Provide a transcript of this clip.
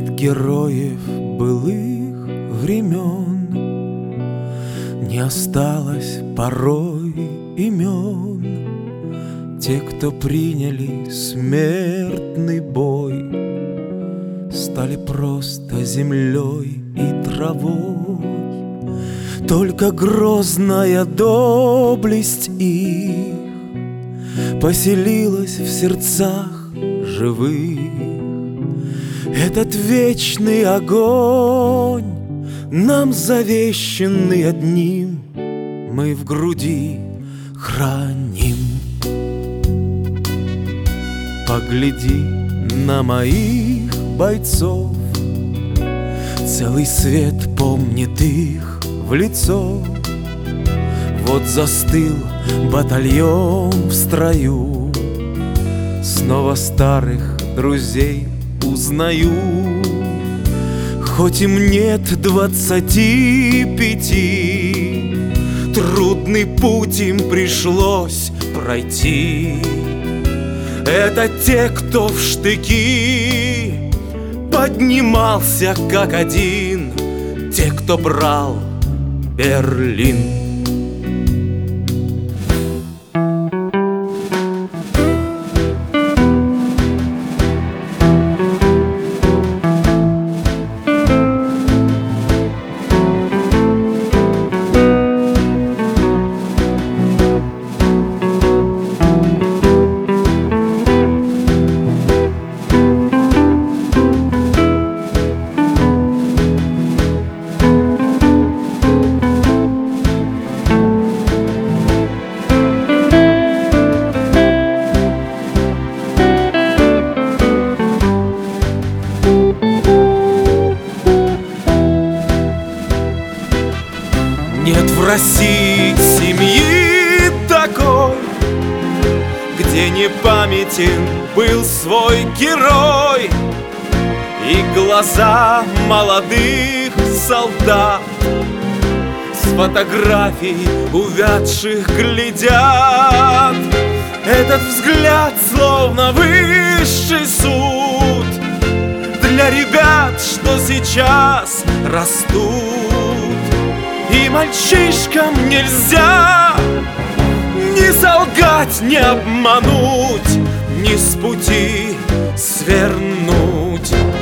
От героев былых времен не осталось порой имен. Те, кто приняли смертный бой, стали просто землей и травой. Только грозная доблесть их поселилась в сердцах живых. Этот вечный огонь, нам завещанный одним, мы в груди храним. Погляди на моих бойцов, целый свет помнит их в лицо. Вот застыл батальон в строю, снова старых друзей узнаю. Хоть им нет 25, трудный путь им пришлось пройти. Это те, кто в штыки поднимался как один, те, кто брал Берлин. Нет в России семьи такой, где не памятен был свой герой. И глаза молодых солдат с фотографий увядших глядят. Этот взгляд словно высший суд для ребят, что сейчас растут. И мальчишкам нельзя ни солгать, ни обмануть, ни с пути свернуть.